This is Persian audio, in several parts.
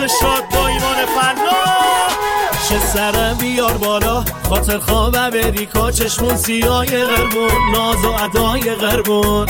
شاد با ایمان فنا. چه سرم بیار بالا خاطر خوابه بریکا، چشمون سیای غربون، ناز و ادای غربون.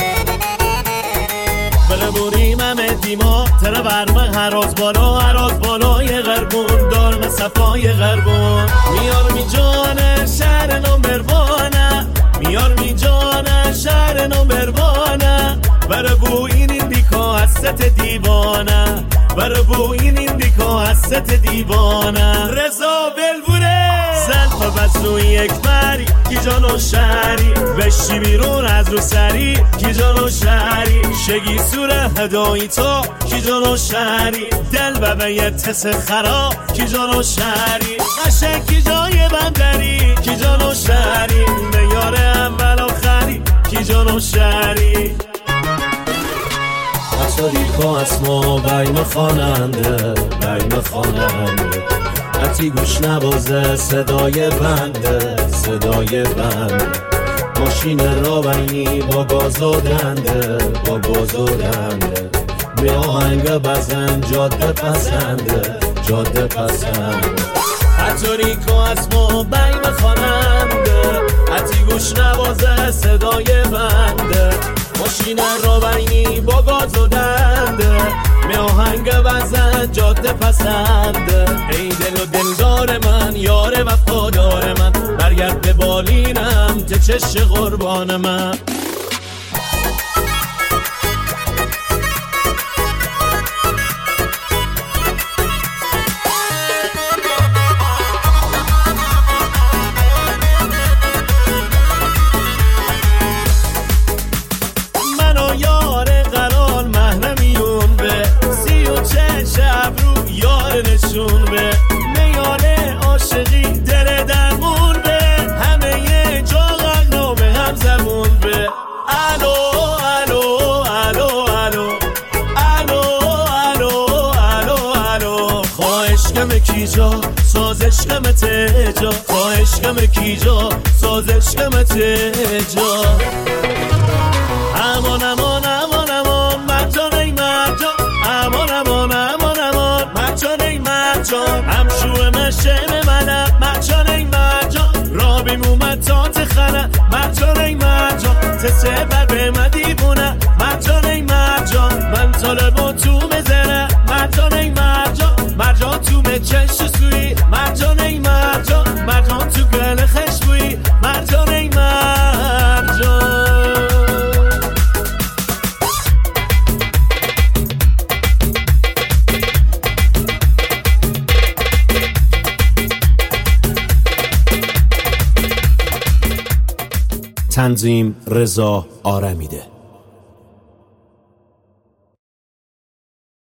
بله بریم همه دیما تره برمه هراز بالای غربون، دارم صفای غربون. میار می جانه شهر نمبروانه، میار می جانه شهر نمبروانه. بره بو این دیکا از ست دیوانه، بره بو این دیکا از ست دیوانه. رضا بلبوره زلف بس روی یک مری، کی جانو شهری بشی بیرون از رو سری، کی جانو شهری شگی سوره هدایی تو، کی جانو شهری دل ببه یه تس خرا، کی جانو شهری قشنگ کی جای بندری، کی جانو شهری میاره اول آخری، کی جانو شهری. اتاریکا اسما بیم خواننده، بیم خواننده. حتی گوش نوازه صدای بنده، صدای بنده. ماشین را بینی با گازادنده، با گازادنده. به آهنگ بزن جاده پسنده، جاده پسنده. اتاریکا اسما بیم خواننده، حتی گوش نوازه صدای بنده. ماشین را بینی با گاز و دنده، می آهنگ بزن جاده پسنده. ای دل و دلدار من، یار وفادار من، برگرد به بالینم ته چش قربان من. نشون به میانه عاشقی دل درمون به، همه یه جا غنا به هم زمون به. الو الو الو الو الو الو الو الو. خواهش کمه کی جا سازش کمه تجا، خواهش کمه کی جا سازش کمه تجا. امان امان امان امان مرجان ای مرجان، امان امان امان امان مرجان ای مرجان. همشوه مشم منم مرجان ای مرجان، را بیمومد تا تخنه مرجان ای مرجان. تسه بر به من دیوونه مرجان ای مرجان، من طالبا تو مزنه مرجان ای مرجان. مرجان تو مچش سوی مرجان ای مرجان، مرجان تو گل خشبوی مرجان ای مرجان. تنظیم رضا آرمیده.